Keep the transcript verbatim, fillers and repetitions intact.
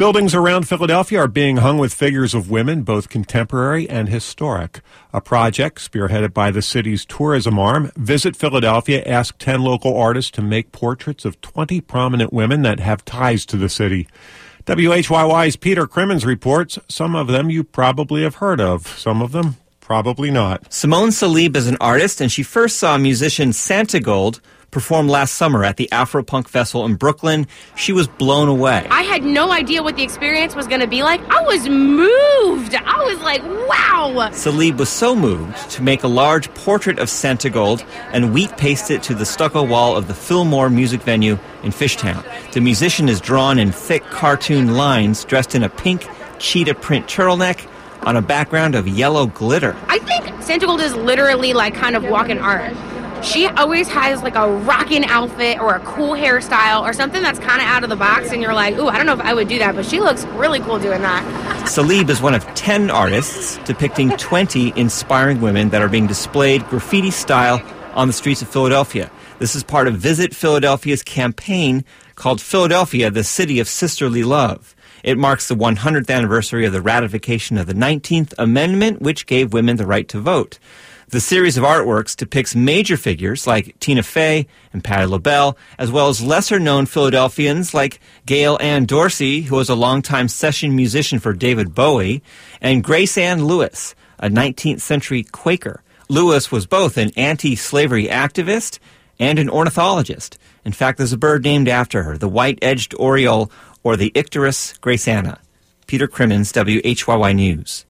Buildings around Philadelphia are being hung with figures of women, both contemporary and historic. A project spearheaded by the city's tourism arm, Visit Philadelphia, asked ten local artists to make portraits of twenty prominent women that have ties to the city. W H Y Y's Peter Crimmins reports some of them you probably have heard of, some of them probably not. Simone Salib is an artist, and she first saw musician Santigold performed last summer at the Afropunk Festival in Brooklyn. She was blown away. I had no idea what the experience was going to be like. I was moved. I was like, wow. Salib was so moved to make a large portrait of Santigold and wheat paste it to the stucco wall of the Fillmore music venue in Fishtown. The musician is drawn in thick cartoon lines, dressed in a pink cheetah print turtleneck on a background of yellow glitter. I think Santigold is literally like kind of walking art. She always has like a rocking outfit or a cool hairstyle or something that's kind of out of the box, and you're like, ooh, I don't know if I would do that, but she looks really cool doing that. Salib is one of ten artists depicting twenty inspiring women that are being displayed graffiti style on the streets of Philadelphia. This is part of Visit Philadelphia's campaign called Philadelphia, the City of Sisterly Love. It marks the one hundredth anniversary of the ratification of the nineteenth Amendment, which gave women the right to vote. The series of artworks depicts major figures like Tina Fey and Patti LaBelle, as well as lesser-known Philadelphians like Gail Ann Dorsey, who was a longtime session musician for David Bowie, and Grace Ann Lewis, a nineteenth century Quaker. Lewis was both an anti-slavery activist and an ornithologist. In fact, there's a bird named after her, the white-edged oriole, or the Icterus graceana. Peter Crimmins, W H Y Y News.